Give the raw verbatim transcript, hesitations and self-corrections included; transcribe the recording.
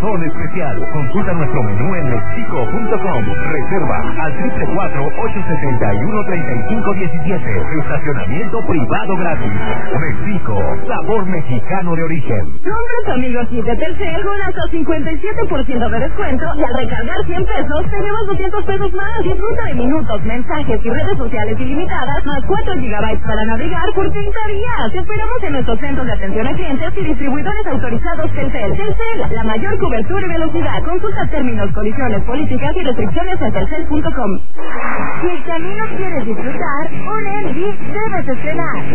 sazón especial. Consulta nuestro menú en mexico punto com. Reserva al triple cuatro, ocho setenta y uno, treinta y cinco diecisiete. Estacionamiento privado gratis. México, sabor mexicano de origen. Compra tu amigo kit de Telcel con hasta cincuenta y siete por ciento de descuento y al recargar cien pesos te llevas doscientos pesos más. Disfruta de minutos, mensajes y redes sociales ilimitadas más cuatro gigabytes para navegar por treinta días. Te esperamos en nuestros centros de atención a clientes y distribuidores autorizados Telcel. Telcel, la mayor cobertura y velocidad. Consulta términos, condiciones, políticas y restricciones en telcel punto com. Si el camino quieres disfrutar, un Envy debes estrenar.